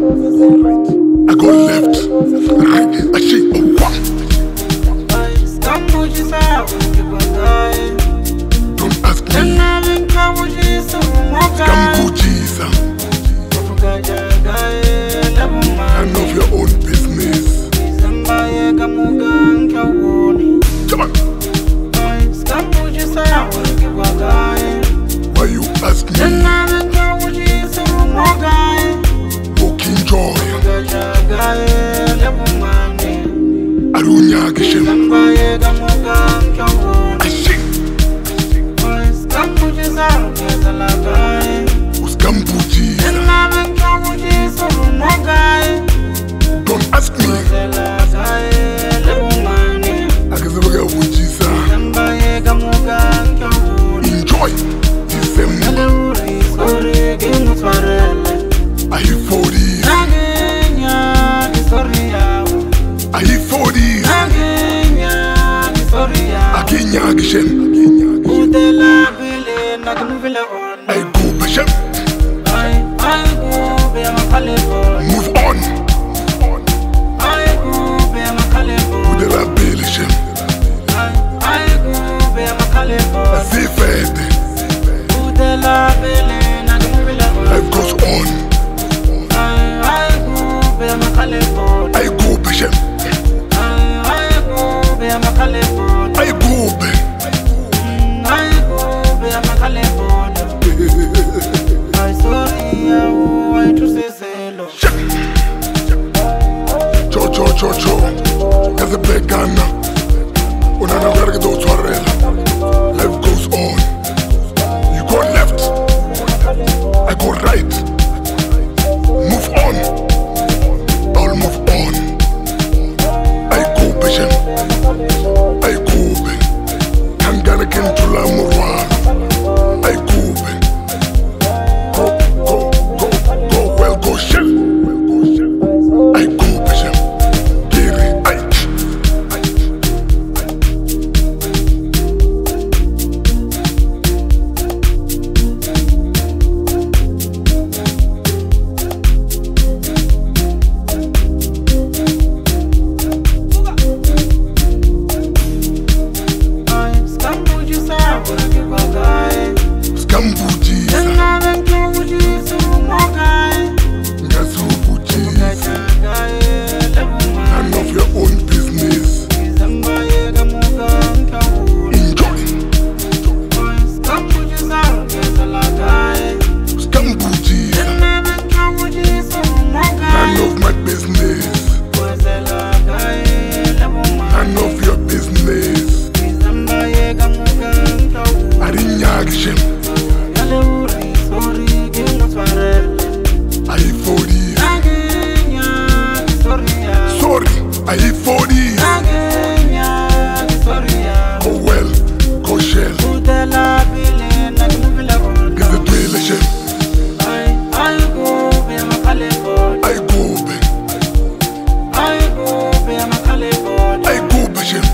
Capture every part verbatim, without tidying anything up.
I go left, right, I shake a one. Don't ask me. Scambujiza. None of your own business. Come on. Why you ask me? Walking joy. Arunya Gishem. I shake. Scambujiza. Don't ask me. Enjoy December. I hit forties. I hit forties. Akenya Gishem. I go Bishem. Move on. Udela Belishem. Zifed. Life goes on. I go Bishem. I go Be. Cho cho cho cho. Kaze begana. Unana garga do twarela. Life goes on. You go left. I go right. Move on. I'll move on. I go Bishem. I go Be. Kangana kentula murwa. I go Be. Go go go go well go shell. I go Bishem. Giri Ike. Scambujiza. Ngasubujiza. None of your own business. Enjoy. Scambujiza. None of my business. None of your business. Arinya Gishem. I hit forties. Sorry, I hit forties. Go well, go shell. Give the Belishem. I go Be. I go Bishem.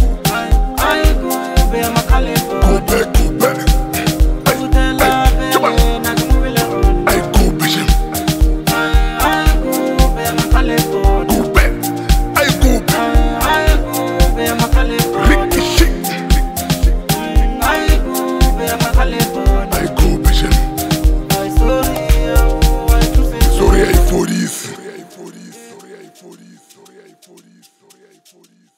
Go back, go back. I, I, come on. I go Bishem. Go back. I go back. Ricky shit. I go Bishem. Sorry, I hit forties. Sorry, I hit forties. Sorry, I hit forties. Sorry, I hit forties. Sorry, I hit forties.